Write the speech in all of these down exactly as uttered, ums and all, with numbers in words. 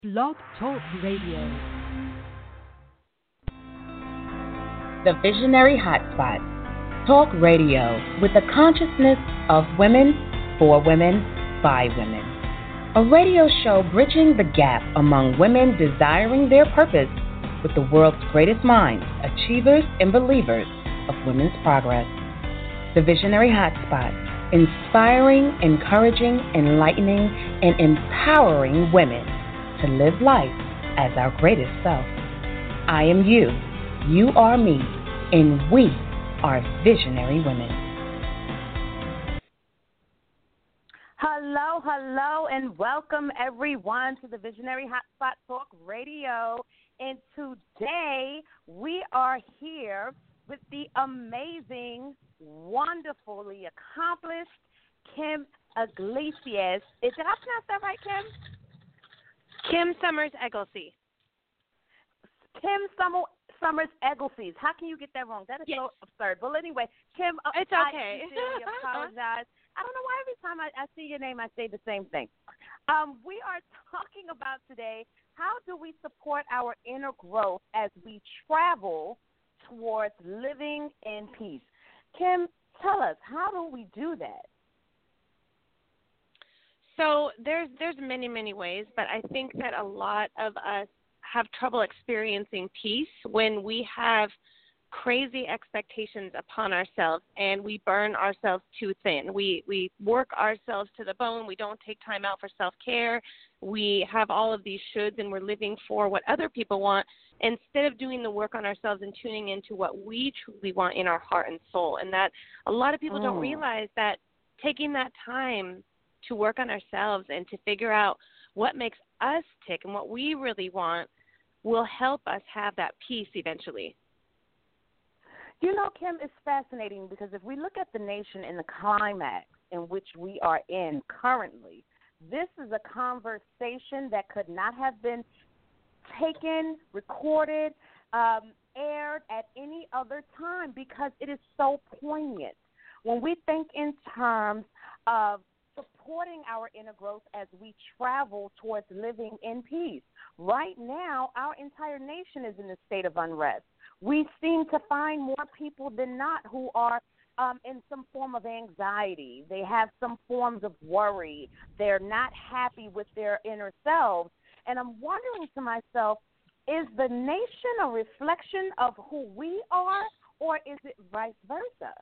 Blog Talk Radio. The Visionary Hotspot. Talk radio with the consciousness of women, for women, by women. A radio show bridging the gap among women desiring their purpose with the world's greatest minds, achievers, and believers of women's progress. The Visionary Hotspot. Inspiring, encouraging, enlightening, and empowering women to live life as our greatest self. I am you, you are me, and we are visionary women. Hello, hello, and welcome everyone to the Visionary Hotspot Talk Radio. And today we are here with the amazing, wonderfully accomplished Kim Iglesias. Did I pronounce that right, Kim? Kim Summers Egglesey. Kim Summer, Summers Egglesey. How can you get that wrong? That is yes. so absurd. Well, anyway, Kim, uh, it's okay. I sincerely apologize. I don't know why every time I, I see your name, I say the same thing. Um, we are talking about today, how do we support our inner growth as we travel towards living in peace? Kim, tell us, how do we do that? So there's there's many, many ways, but I think that a lot of us have trouble experiencing peace when we have crazy expectations upon ourselves and we burn ourselves too thin. We we work ourselves to the bone. We don't take time out for self-care. We have all of these shoulds and we're living for what other people want instead of doing the work on ourselves and tuning into what we truly want in our heart and soul. And that a lot of people mm. don't realize that taking that time to work on ourselves and to figure out what makes us tick and what we really want will help us have that peace eventually. You know, Kim, it's fascinating because if we look at the nation in the climax in which we are in currently, this is a conversation that could not have been taken, recorded, um, aired at any other time because it is so poignant. When we think in terms of supporting our inner growth as we travel towards living in peace. Right now, our entire nation is in a state of unrest. We seem to find more people than not who are um, in some form of anxiety. They have some forms of worry. They're not happy with their inner selves. And I'm wondering to myself, is the nation a reflection of who we are, or is it vice versa?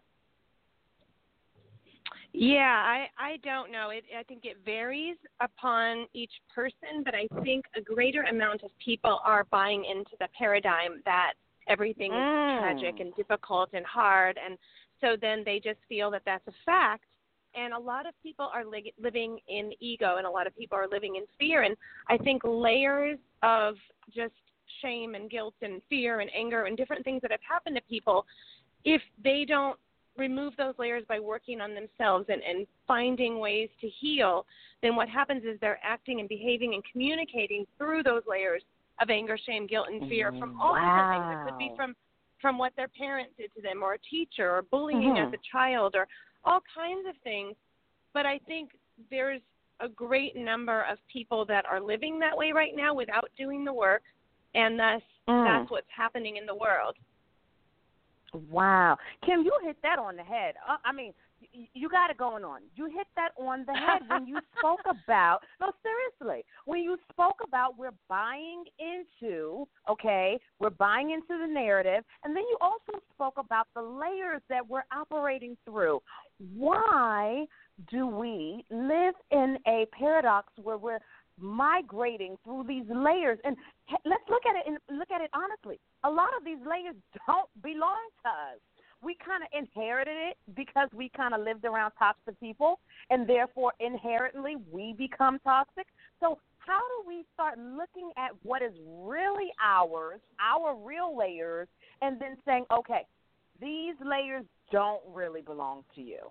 Yeah, I, I don't know. It, I think it varies upon each person, but I think a greater amount of people are buying into the paradigm that everything mm. is tragic and difficult and hard, and so then they just feel that that's a fact. And a lot of people are li- living in ego, and a lot of people are living in fear. And I think layers of just shame and guilt and fear and anger and different things that have happened to people, if they don't remove those layers by working on themselves and, and finding ways to heal, then what happens is they're acting and behaving and communicating through those layers of anger, shame, guilt, and fear from all wow. different things. It could be from, from what their parents did to them or a teacher or bullying mm-hmm. as a child or all kinds of things. But I think there's a great number of people that are living that way right now without doing the work, and thus mm. that's what's happening in the world. Wow. Kim, you hit that on the head. Uh, I mean, you, you got it going on. You hit that on the head when you spoke about, no, seriously, when you spoke about we're buying into, okay, we're buying into the narrative, and then you also spoke about the layers that we're operating through. Why do we live in a paradox where we're migrating through these layers? And let's look at it and look at it honestly. A lot of these layers don't belong to us. We kind of inherited it because we kind of lived around toxic people, and therefore inherently we become toxic. So how do we start looking at what is really ours, our real layers, and then saying, okay, these layers don't really belong to you?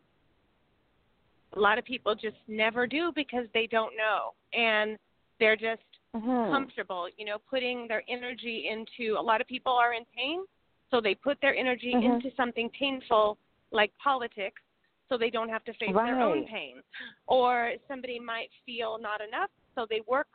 A lot of people just never do because they don't know, and they're just mm-hmm. comfortable, you know, putting their energy into, a lot of people are in pain, so they put their energy mm-hmm. into something painful like politics so they don't have to face right. their own pain. Or somebody might feel not enough, so they work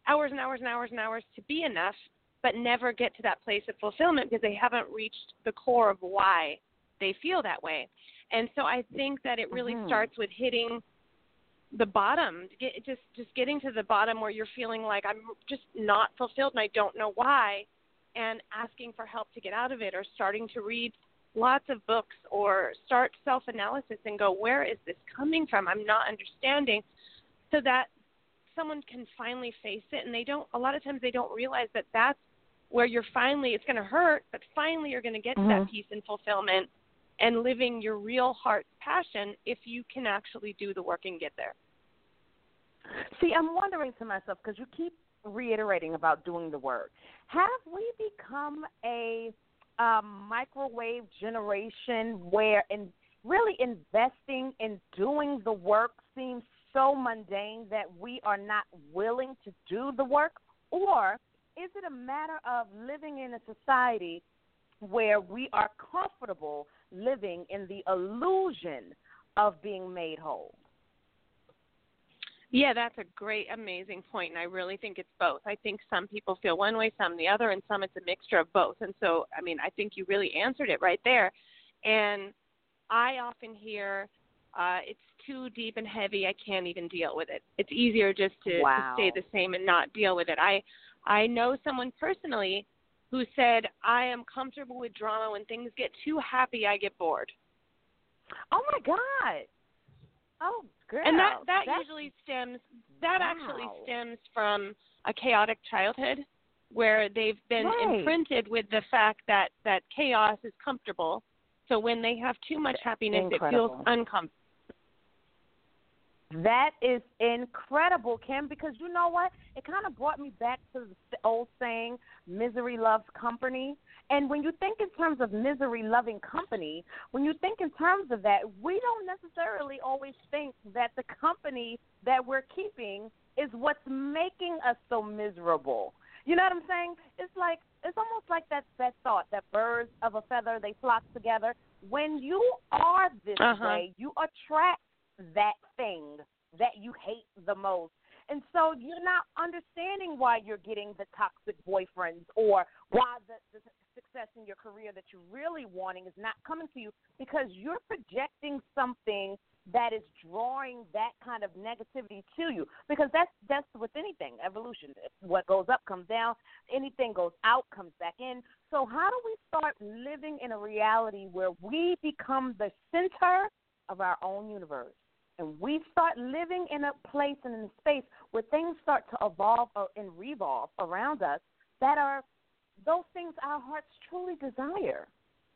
hours and hours and hours and hours to be enough, but never get to that place of fulfillment because they haven't reached the core of why they feel that way. And so I think that it really mm-hmm. starts with hitting the bottom, get, just just getting to the bottom where you're feeling like I'm just not fulfilled and I don't know why, and asking for help to get out of it, or starting to read lots of books or start self-analysis and go, where is this coming from? I'm not understanding, so that someone can finally face it. And they don't, a lot of times they don't realize that that's where you're finally, it's going to hurt, but finally you're going to get mm-hmm. to that peace and fulfillment and living your real heart's passion if you can actually do the work and get there. See, I'm wondering to myself, because you keep reiterating about doing the work, have we become a um, microwave generation where in really investing in doing the work seems so mundane that we are not willing to do the work? Or is it a matter of living in a society where we are comfortable living in the illusion of being made whole? Yeah, that's a great, amazing point, and I really think it's both. I think some people feel one way, some the other, and some it's a mixture of both. And so, I mean, I think you really answered it right there. And I often hear, uh, it's too deep and heavy, I can't even deal with it. It's easier just to, wow. to stay the same and not deal with it. I, I know someone personally who said, I am comfortable with drama. When things get too happy, I get bored. Oh, my God. Oh, girl. And that, that That's, usually stems, that wow. actually stems from a chaotic childhood where they've been right. imprinted with the fact that, that chaos is comfortable. So when they have too much happiness, Incredible. it feels uncomfortable. That is incredible, Kim, because you know what? It kind of brought me back to the old saying, misery loves company. And when you think in terms of misery loving company, when you think in terms of that, we don't necessarily always think that the company that we're keeping is what's making us so miserable. You know what I'm saying? It's like, it's almost like that, that thought that birds of a feather, they flock together. When you are this uh-huh. way, you attract that thing that you hate the most. And so you're not understanding why you're getting the toxic boyfriends or why the, the success in your career that you're really wanting is not coming to you, because you're projecting something that is drawing that kind of negativity to you. Because that's that's with anything, evolution. What goes up comes down. Anything goes out comes back in. So how do we start living in a reality where we become the center of our own universe? And we start living in a place and in a space where things start to evolve and revolve around us that are those things our hearts truly desire.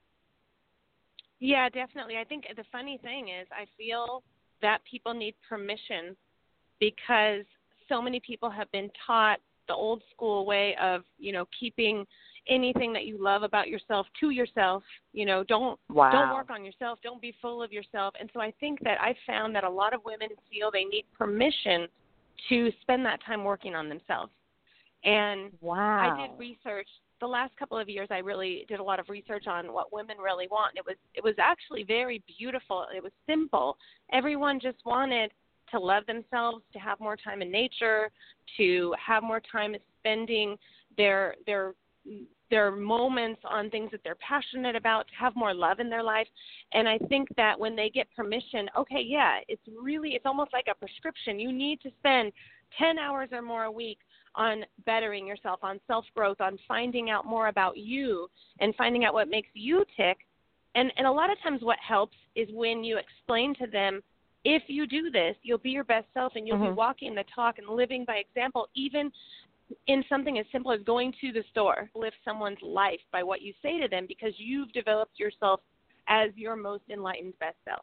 Yeah, definitely. I think the funny thing is I feel that people need permission because so many people have been taught the old school way of, you know, keeping anything that you love about yourself to yourself. You know, don't wow. don't work on yourself. Don't be full of yourself. And so I think that I found that a lot of women feel they need permission to spend that time working on themselves. And wow. I did research. The last couple of years, I really did a lot of research on what women really want. It was it was actually very beautiful. It was simple. Everyone just wanted to love themselves, to have more time in nature, to have more time spending their their their moments on things that they're passionate about, to have more love in their life. And I think that when they get permission, okay, yeah, it's really, it's almost like a prescription. You need to spend ten hours or more a week on bettering yourself, on self-growth, on finding out more about you and finding out what makes you tick. And, and a lot of times what helps is when you explain to them, if you do this, you'll be your best self and you'll mm-hmm. be walking the talk and living by example, even in something as simple as going to the store. Live someone's life by what you say to them because you've developed yourself as your most enlightened best self.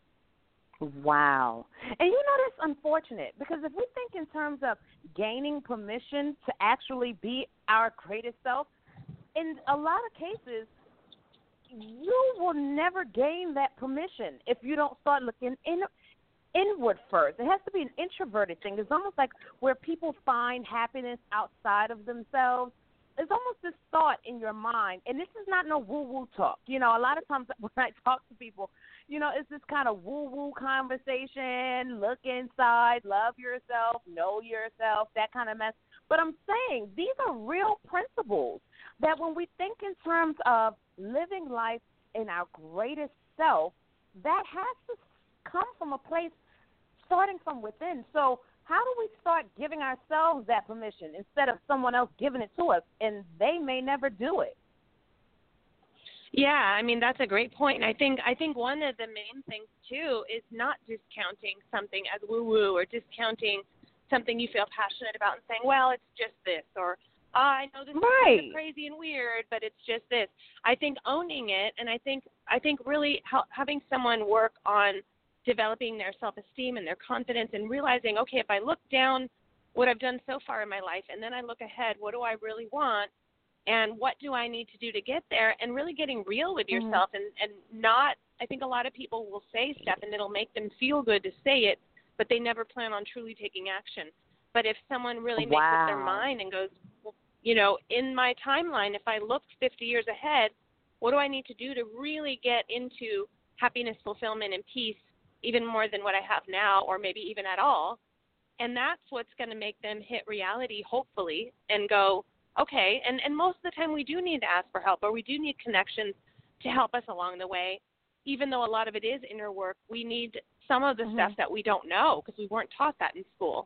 Wow. And you know that's unfortunate because if we think in terms of gaining permission to actually be our greatest self, in a lot of cases, you will never gain that permission if you don't start looking in, inward first. It has to be an introverted thing. It's almost like where people find happiness outside of themselves. It's almost this thought in your mind, and this is not no woo-woo talk. You know, a lot of times when I talk to people, you know, it's this kind of woo-woo conversation, look inside, love yourself, know yourself, that kind of mess. But I'm saying these are real principles that when we think in terms of living life in our greatest self, that has to come from a place starting from within. So how do we start giving ourselves that permission instead of someone else giving it to us, and they may never do it? Yeah, I mean, that's a great point. I think I think one of the main things, too, is not discounting something as woo-woo or discounting something you feel passionate about and saying, well, it's just this, or oh, I know this right. is kind of crazy and weird, but it's just this. I think owning it, and I think I think really ha- having someone work on developing their self-esteem and their confidence and realizing, okay, if I look down what I've done so far in my life and then I look ahead, what do I really want? And what do I need to do to get there? And really getting real with yourself, mm-hmm. and, and not, I think a lot of people will say stuff and it'll make them feel good to say it, but they never plan on truly taking action. But if someone really makes wow. up their mind and goes, well, you know, in my timeline, if I looked fifty years ahead, what do I need to do to really get into happiness, fulfillment, and peace even more than what I have now, or maybe even at all? And that's what's going to make them hit reality, hopefully, and go, okay, and, and most of the time we do need to ask for help, or we do need connections to help us along the way. Even though a lot of it is inner work, we need some of the mm-hmm. stuff that we don't know because we weren't taught that in school.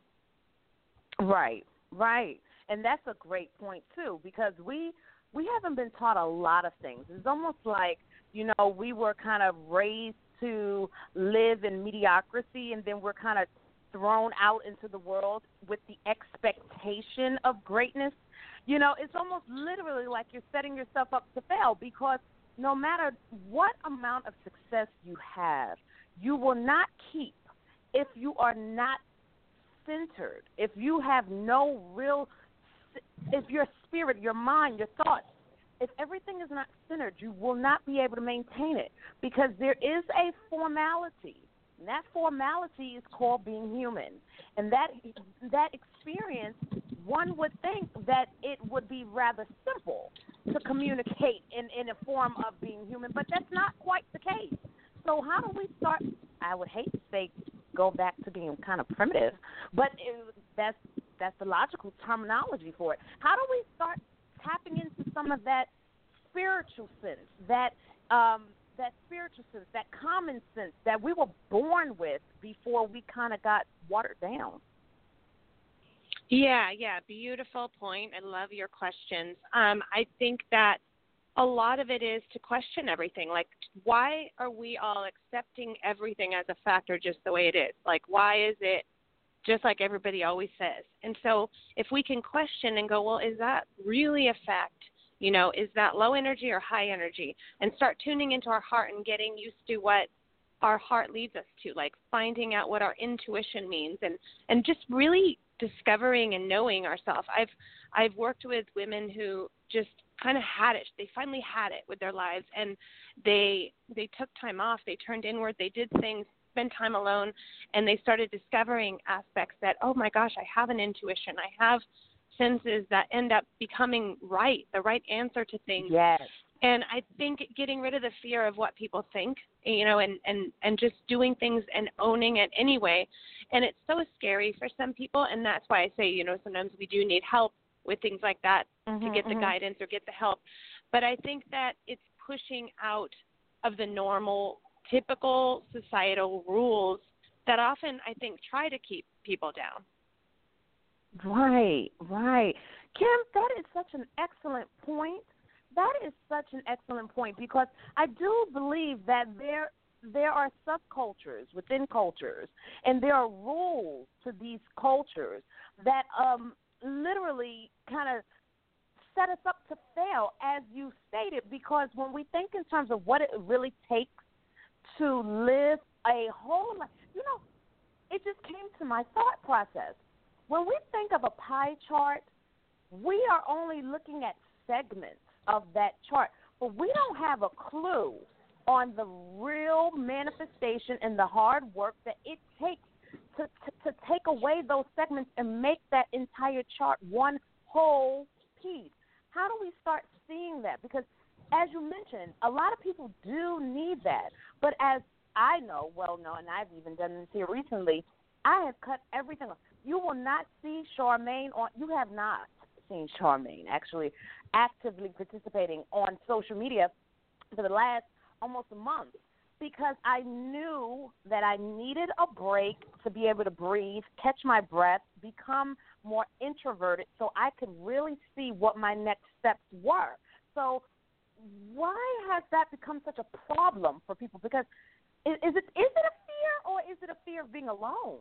Right, right. And that's a great point, too, because we we haven't been taught a lot of things. It's almost like, you know, we were kind of raised to live in mediocrity, and then we're kind of thrown out into the world with the expectation of greatness. You know, it's almost literally like you're setting yourself up to fail, because no matter what amount of success you have, you will not keep if you are not centered, if you have no real, if your spirit, your mind, your thoughts, if everything is not centered, you will not be able to maintain it, because there is a formality. And that formality is called being human. And that that experience, one would think that it would be rather simple to communicate in, in a form of being human, but that's not quite the case. So how do we start? I would hate to say go back to being kind of primitive, but it, that's that's the logical terminology for it. How do we start tapping into some of that spiritual sense, that um, that spiritual sense, that common sense that we were born with before we kind of got watered down? Yeah, yeah, beautiful point. I love your questions. Um, I think that a lot of it is to question everything. Like, why are we all accepting everything as a factor just the way it is? Like, why is it just like everybody always says? And so if we can question and go, well, is that really a fact? You know, is that low energy or high energy? And start tuning into our heart and getting used to what our heart leads us to, like finding out what our intuition means, and, and just really discovering and knowing ourselves. I've I've worked with women who just kind of had it. They finally had it with their lives, and they they took time off. They turned inward. They did things, spent time alone, and they started discovering aspects that, oh my gosh, I have an intuition. I have senses that end up becoming right, the right answer to things. Yes. And I think getting rid of the fear of what people think, you know, and, and, and just doing things and owning it anyway. And it's so scary for some people, and that's why I say, you know, sometimes we do need help with things like that mm-hmm, to get the mm-hmm. guidance or get the help. But I think that it's pushing out of the normal, typical societal rules that often, I think, try to keep people down. Right, right. Kim, that is such an excellent point. That is such an excellent point, because I do believe that there there are subcultures within cultures, and there are rules to these cultures that um, literally kind of set us up to fail, as you stated, because when we think in terms of what it really takes to live a whole life, you know, it just came to my thought process. When we think of a pie chart, we are only looking at segments of that chart, but we don't have a clue on the real manifestation and the hard work that it takes to, to, to take away those segments and make that entire chart one whole piece. How do we start seeing that? Because, as you mentioned, a lot of people do need that. But as I know, well known, and I've even done this here recently, I have cut everything off. You will not see Charmaine on, you have not seen Charmaine actually actively participating on social media for the last almost a month because I knew that I needed a break to be able to breathe, catch my breath, become more introverted so I could really see what my next steps were. So why has that become such a problem for people? Because is, is it is it a fear or is it a fear of being alone?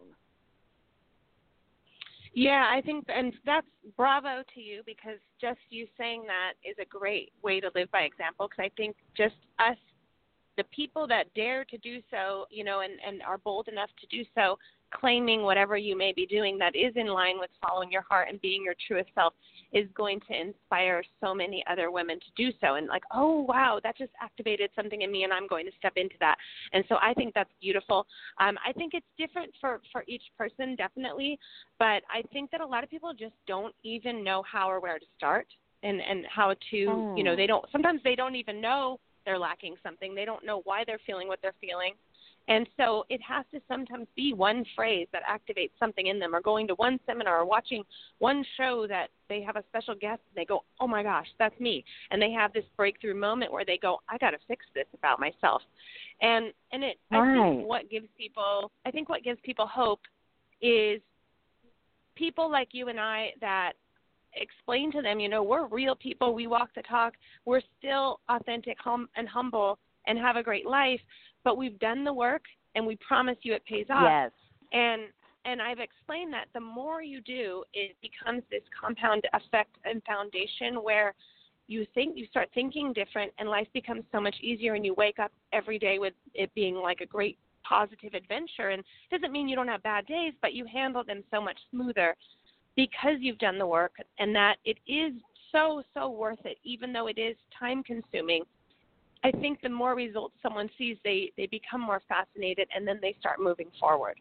Yeah, I think, and that's bravo to you because just you saying that is a great way to live by example because I think just us, the people that dare to do so, you know, and, and are bold enough to do so, claiming whatever you may be doing that is in line with following your heart and being your truest self is going to inspire so many other women to do so. And like, oh, wow, that just activated something in me and I'm going to step into that. And so I think that's beautiful. Um, I think it's different for, for each person, definitely. But I think that a lot of people just don't even know how or where to start and, and how to, oh. you know, they don't, sometimes they don't even know they're lacking something. They don't know why they're feeling what they're feeling. And so it has to sometimes be one phrase that activates something in them or going to one seminar or watching one show that they have a special guest and they go, oh, my gosh, that's me. And they have this breakthrough moment where they go, I got to fix this about myself. And and it right. I think what gives people I think what gives people hope is people like you and I that explain to them, you know, we're real people. We walk the talk. We're still authentic hum- and humble and have a great life. But we've done the work, and we promise you it pays off. Yes. And and I've explained that the more you do, it becomes this compound effect and foundation where you think you start thinking different, and life becomes so much easier, and you wake up every day with it being like a great positive adventure. And it doesn't mean you don't have bad days, but you handle them so much smoother because you've done the work, and that it is so, so worth it, even though it is time-consuming. I think the more results someone sees, they, they become more fascinated, and then they start moving forward.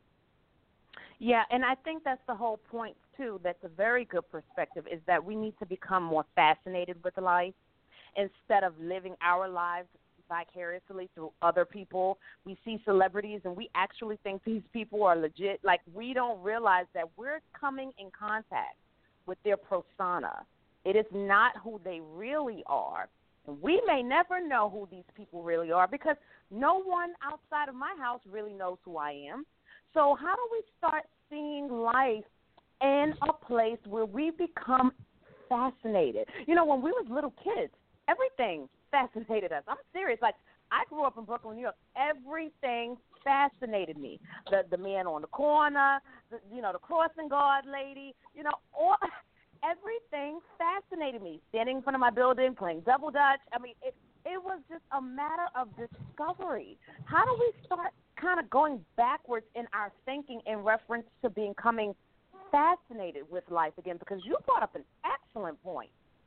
Yeah, and I think that's the whole point, too. That's a very good perspective, is that we need to become more fascinated with life instead of living our lives vicariously through other people. We see celebrities, and we actually think these people are legit. Like, we don't realize that we're coming in contact with their persona. It is not who they really are. We may never know who these people really are because no one outside of my house really knows who I am. So how do we start seeing life in a place where we become fascinated? You know, when we was little kids, everything fascinated us. I'm serious. Like, I grew up in Brooklyn, New York. Everything fascinated me. The the man on the corner, the, you know, the crossing guard lady, you know, all – everything fascinated me. Standing in front of my building, playing double dutch. I mean, it it was just a matter of discovery. How do we start kind of going backwards in our thinking in reference to becoming fascinated with life again? Because you brought up an excellent point.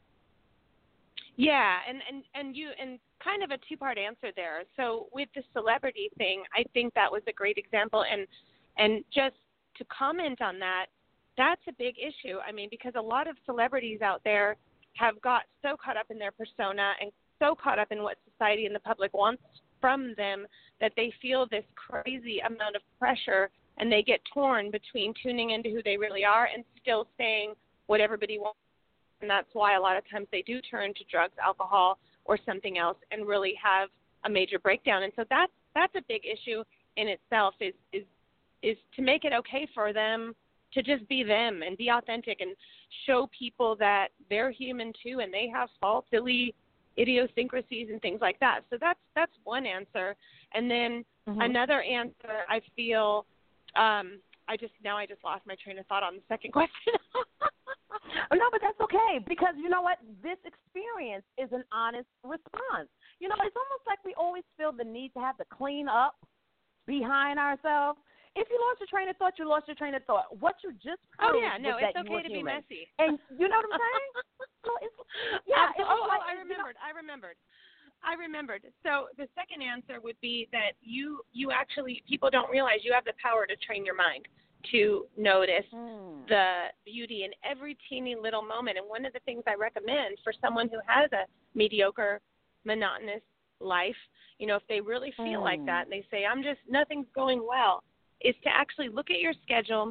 Yeah, and, and, and you and kind of a two-part answer there. So with the celebrity thing, I think that was a great example. And and just to comment on that, that's a big issue. I mean, because a lot of celebrities out there have got so caught up in their persona and so caught up in what society and the public wants from them that they feel this crazy amount of pressure, and they get torn between tuning into who they really are and still saying what everybody wants. And that's why a lot of times they do turn to drugs, alcohol, or something else and really have a major breakdown. And so that's, that's a big issue in itself is, is, is to make it okay for them to just be them and be authentic and show people that they're human too and they have faults, silly idiosyncrasies and things like that. So that's that's one answer. And then mm-hmm. another answer, I feel, um, I just now I just lost my train of thought on the second question. Oh, no, but that's okay because you know what? This experience is an honest response. You know, it's almost like we always feel the need to have to clean up behind ourselves. If you lost your train of thought, you lost your train of thought. What you just proved oh yeah, no, was it's that okay you to human. be messy. And you know what I'm saying? so it's, yeah. Um, It's oh, like, oh, I remembered. You know, I remembered. I remembered. So the second answer would be that you you actually people don't realize you have the power to train your mind to notice mm. the beauty in every teeny little moment. And one of the things I recommend for someone who has a mediocre, monotonous life, you know, if they really feel mm. like that and they say, I'm just nothing's going well, is to actually look at your schedule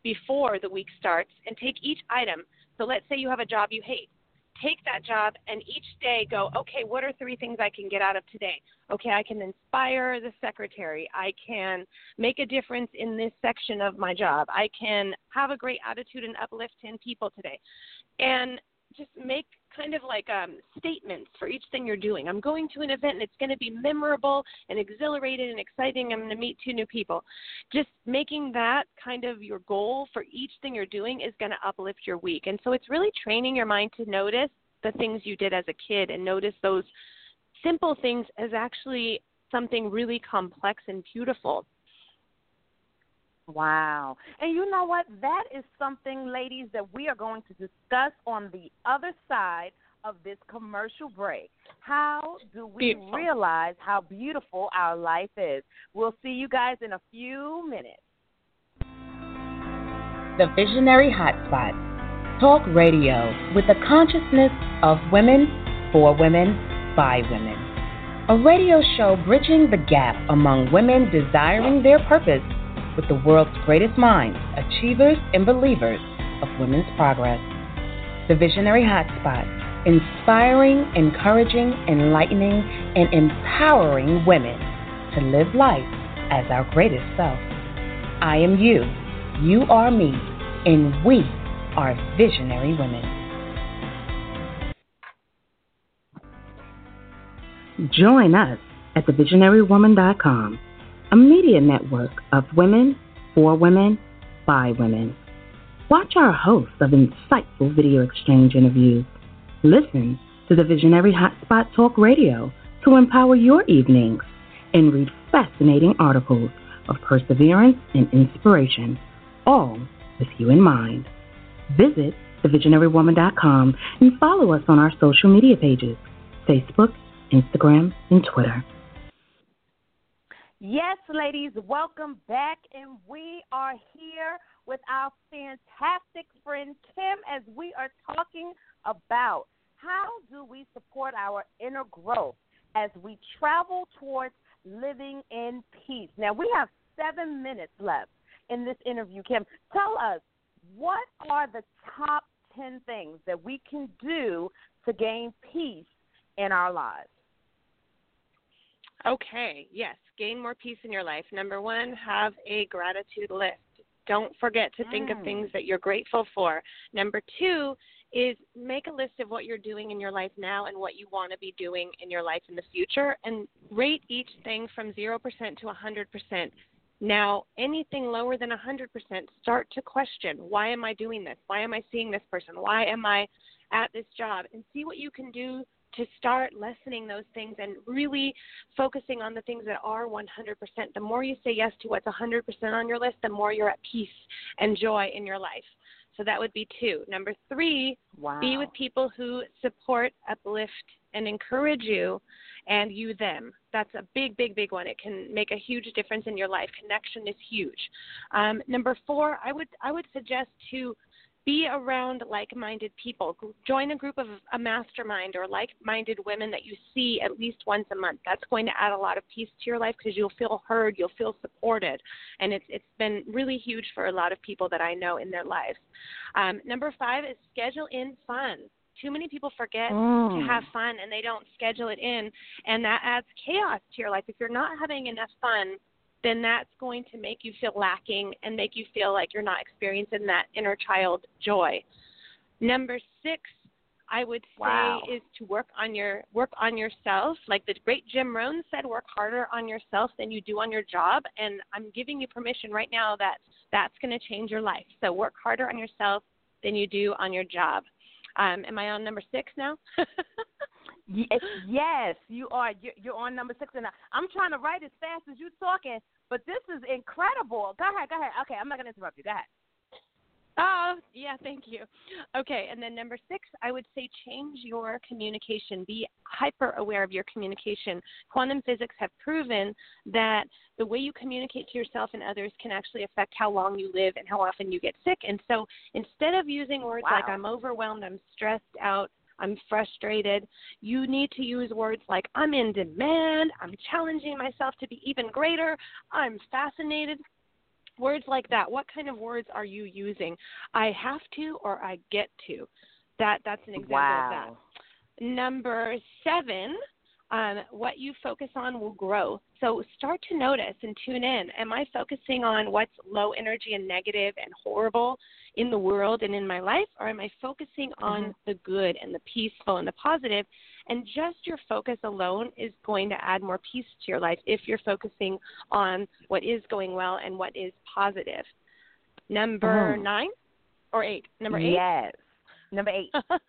before the week starts and take each item. So let's say you have a job you hate. Take that job and each day go, okay, what are three things I can get out of today? Okay, I can inspire the secretary. I can make a difference in this section of my job. I can have a great attitude and uplift ten people today. And just make kind of like um, statements for each thing you're doing. I'm going to an event and it's going to be memorable and exhilarating and exciting. I'm going to meet two new people. Just making that kind of your goal for each thing you're doing is going to uplift your week. And so it's really training your mind to notice the things you did as a kid and notice those simple things as actually something really complex and beautiful. Wow. And you know what? That is something, ladies, that we are going to discuss on the other side of this commercial break. How do we beautiful. realize how beautiful our life is? We'll see you guys in a few minutes. The Visionary Hotspot. Talk radio with the consciousness of women, for women, by women. A radio show bridging the gap among women desiring their purpose with the world's greatest minds, achievers, and believers of women's progress. The Visionary Hotspot, inspiring, encouraging, enlightening, and empowering women to live life as our greatest self. I am you, you are me, and we are visionary women. Join us at the visionary woman dot com, a media network of women, for women, by women. Watch our host of insightful video exchange interviews. Listen to the Visionary Hotspot Talk Radio to empower your evenings and read fascinating articles of perseverance and inspiration, all with you in mind. Visit the visionary woman dot com and follow us on our social media pages, Facebook, Instagram, and Twitter. Yes, ladies, welcome back, and we are here with our fantastic friend Kim as we are talking about how do we support our inner growth as we travel towards living in peace. Now, we have seven minutes left in this interview. Kim, tell us, what are the top ten things that we can do to gain peace in our lives? Okay, yes, gain more peace in your life. Number one, have a gratitude list. Don't forget to think mm. of things that you're grateful for. Number two is make a list of what you're doing in your life now and what you want to be doing in your life in the future, and rate each thing from zero percent to one hundred percent. Now, anything lower than one hundred percent, start to question, why am I doing this? Why am I seeing this person? Why am I at this job? And see what you can do to start lessening those things and really focusing on the things that are one hundred percent. The more you say yes to what's one hundred percent on your list, the more you're at peace and joy in your life. So that would be two. Number three, wow. be with people who support, uplift, and encourage you, and you them. That's a big, big, big one. It can make a huge difference in your life. Connection is huge. Um, number four, I would I would suggest to be around like-minded people. Join a group of a mastermind or like-minded women that you see at least once a month. That's going to add a lot of peace to your life because you'll feel heard, you'll feel supported, and it's it's been really huge for a lot of people that I know in their lives. Um, number five is schedule in fun. Too many people forget mm. to have fun, and they don't schedule it in, and that adds chaos to your life. If you're not having enough fun, then that's going to make you feel lacking and make you feel like you're not experiencing that inner child joy. Number six, I would say, wow. is to work on your work on yourself. Like the great Jim Rohn said, work harder on yourself than you do on your job. And I'm giving you permission right now that that's going to change your life. So work harder on yourself than you do on your job. Um, am I on number six now? Yes, you are. You're, you're on number six. And I'm trying to write as fast as you're talking, but this is incredible. Go ahead, go ahead. Okay, I'm not going to interrupt you. Go ahead. Oh, yeah, thank you. Okay, and then number six, I would say change your communication. Be hyper aware of your communication. Quantum physics have proven that the way you communicate to yourself and others can actually affect how long you live and how often you get sick. And so instead of using words wow. like I'm overwhelmed, I'm stressed out, I'm frustrated, you need to use words like I'm in demand, I'm challenging myself to be even greater, I'm fascinated. words like that. What kind of words are you using? I have to or I get to. That That's an example wow. of that. Number seven, um, what you focus on will grow. So start to notice and tune in. Am I focusing on what's low energy and negative and horrible in the world and in my life, or am I focusing on mm-hmm. the good and the peaceful and the positive? And just your focus alone is going to add more peace to your life if you're focusing on what is going well and what is positive. Number mm. nine or eight? Number eight? Yes. Number eight.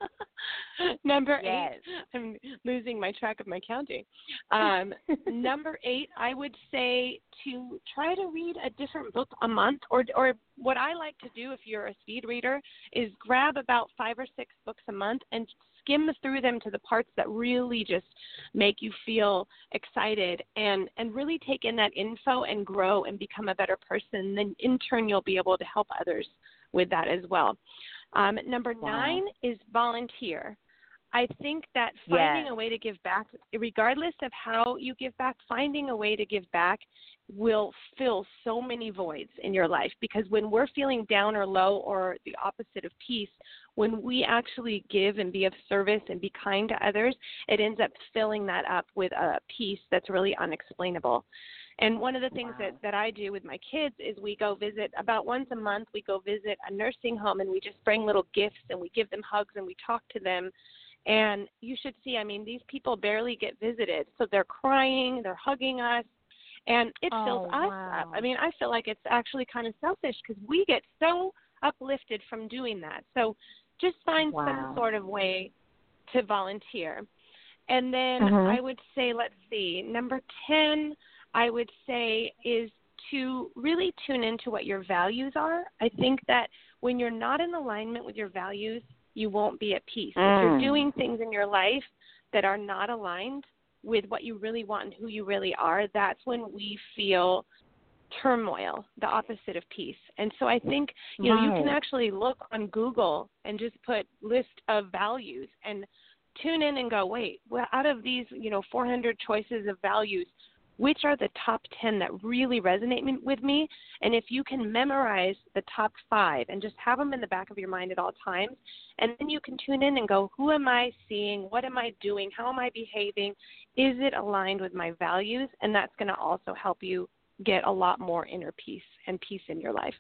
Number yes. eight. I'm losing my track of my counting. Um, number eight, I would say to try to read a different book a month, or or what I like to do if you're a speed reader is grab about five or six books a month and skim through them to the parts that really just make you feel excited and, and really take in that info and grow and become a better person. Then in turn, you'll be able to help others with that as well. Um, number wow. nine is volunteer. I think that finding yes. a way to give back, regardless of how you give back, finding a way to give back will fill so many voids in your life, because when we're feeling down or low or the opposite of peace, when we actually give and be of service and be kind to others, it ends up filling that up with a peace that's really unexplainable. And one of the things wow. that, that I do with my kids is we go visit, about once a month, we go visit a nursing home, and we just bring little gifts and we give them hugs and we talk to them. And you should see, I mean, these people barely get visited. So they're crying, they're hugging us, and it oh, fills us wow. up. I mean, I feel like it's actually kind of selfish because we get so uplifted from doing that. So just find wow. some sort of way to volunteer. And then mm-hmm. I would say, let's see, number ten, I would say, is to really tune into what your values are. I think that when you're not in alignment with your values, you won't be at peace. Mm. If you're doing things in your life that are not aligned with what you really want and who you really are, that's when we feel turmoil, the opposite of peace. And so I think, you know, right. you can actually look on Google and just put list of values and tune in and go, wait, well, out of these, you know, four hundred choices of values, which are the top ten that really resonate with me? And if you can memorize the top five and just have them in the back of your mind at all times, and then you can tune in and go, who am I seeing? What am I doing? How am I behaving? Is it aligned with my values? And that's going to also help you get a lot more inner peace and peace in your life.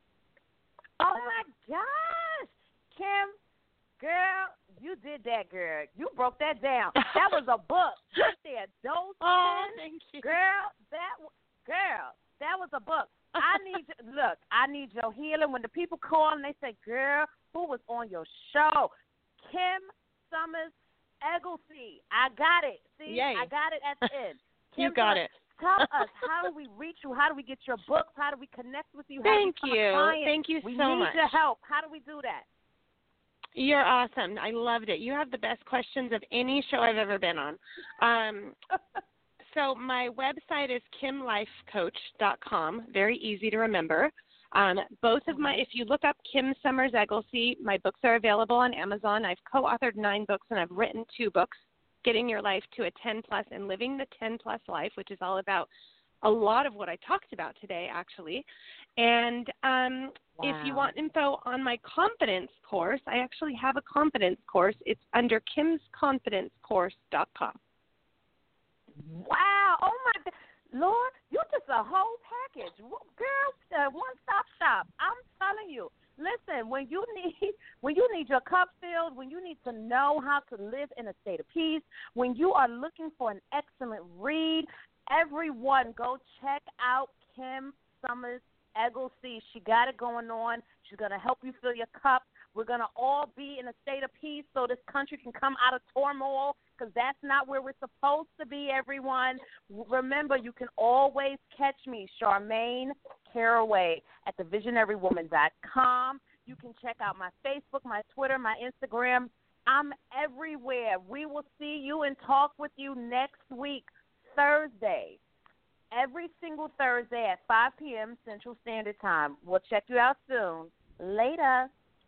Oh, my gosh. Kim, girl, you did that, girl. You broke that down. That was a book. Right there. Those oh, ten, thank you. Girl, that girl, that was a book. I need to, look, I need your healing. When the people call and they say, girl, who was on your show? Kim Summers Egglesey. I got it. See, Yay. I got it at the end. Kim, you got it. Tell us, how do we reach you? How do we get your books? How do we connect with you? How Thank do we you. A client? Thank you we so need much. your help. How do we do that? You're awesome. I loved it. You have the best questions of any show I've ever been on. Um, so my website is kim life coach dot com. Very easy to remember. Um, both of my, if you look up Kim Summers Egglesey, my books are available on Amazon. I've co-authored nine books and I've written two books, Getting Your Life to a ten plus and Living the ten plus Life, which is all about a lot of what I talked about today, actually. And um, wow. if you want info on my confidence course, I actually have a confidence course. It's under kims confidence course dot com. Wow. Oh, my God. Lord, you're just a whole package. Girl, uh, one-stop shop. I'm telling you. Listen, when you need when you need your cup filled, when you need to know how to live in a state of peace, when you are looking for an excellent read, everyone go check out Kim Summers Egglesey. She got it going on. She's going to help you fill your cup. We're going to all be in a state of peace so this country can come out of turmoil, because that's not where we're supposed to be, everyone. Remember, you can always catch me, Charmaine Caraway, at the visionary woman dot com. You can check out my Facebook, my Twitter, my Instagram. I'm everywhere. We will see you and talk with you next week, Thursday. Every single Thursday at five p.m. Central Standard Time. We'll check you out soon. Later.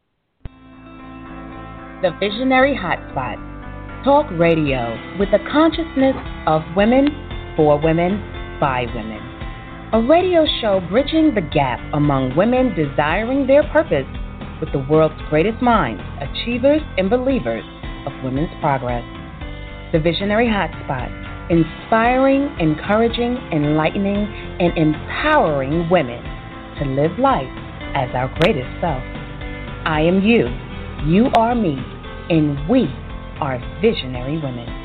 The Visionary Hotspot. Talk radio with the consciousness of women, for women, by women. a radio show bridging the gap among women desiring their purpose with the world's greatest minds, achievers, and believers of women's progress. The Visionary Hotspot, inspiring, encouraging, enlightening, and empowering women to live life as our greatest self. I am you, you are me, and we are visionary women.